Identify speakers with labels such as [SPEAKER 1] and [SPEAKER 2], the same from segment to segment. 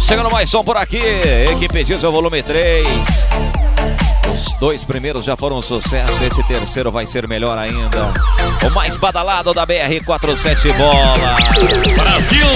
[SPEAKER 1] Chegando mais som por aqui, Equipe Diesel volume 3. Os 2 primeiros já foram um sucesso, esse terceiro vai ser melhor ainda. O mais badalado da BR-47 Bola. Brasil!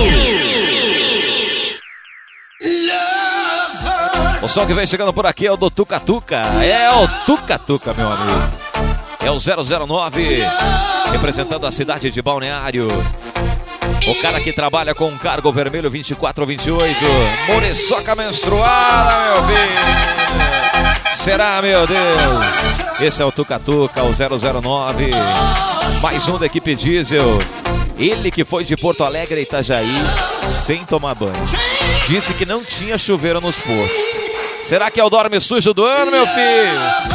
[SPEAKER 1] O som que vem chegando por aqui é o do Tuca Tuca. É o Tuca Tuca, meu amigo. É o 009, representando a cidade de Balneário. O cara que trabalha com cargo vermelho 2428. Muriçoca menstruada, meu filho. Será, meu Deus? Esse é o Tuca Tuca, o 009. Mais um da Equipe Diesel. Ele que foi de Porto Alegre a Itajaí sem tomar banho. Disse que não tinha chuveiro nos postos. Será que é o dorme sujo do ano, meu filho?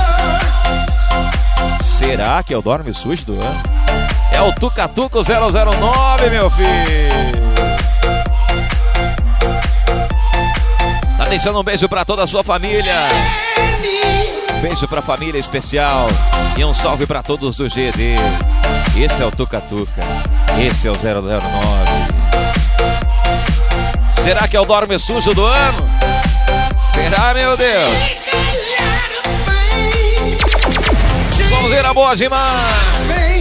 [SPEAKER 1] Será que é o dorme sujo do ano? É o Tuca Tuca 009, meu filho. Tá deixando um beijo pra toda a sua família. Beijo pra família especial. E um salve pra todos do GD. Esse é o Tuca Tuca. Esse é o 009. Será que é o dorme sujo do ano? Será, meu Deus? Sonzeira boa demais.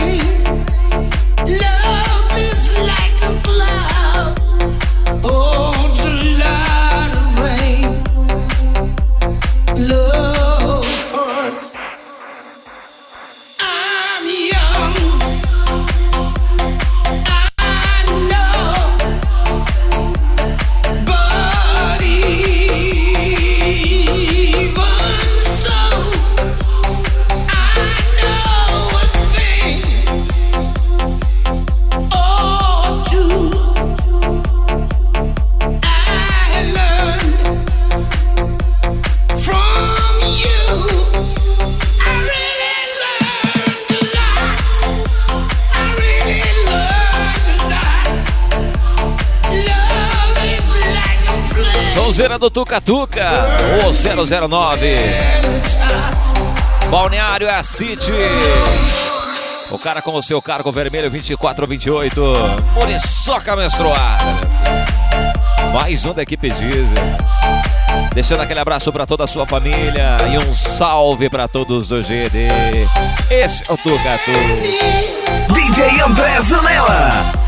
[SPEAKER 1] Sonzeira do Tuca Tuca, o 009. Balneário é a City. O cara com o seu cargo vermelho 2428. Muriçoca menstruada. Mais um da Equipe Diesel. Deixando aquele abraço pra toda a sua família. E um salve pra todos do GD. Esse é o Tuca Tuca.
[SPEAKER 2] DJ André Zanella.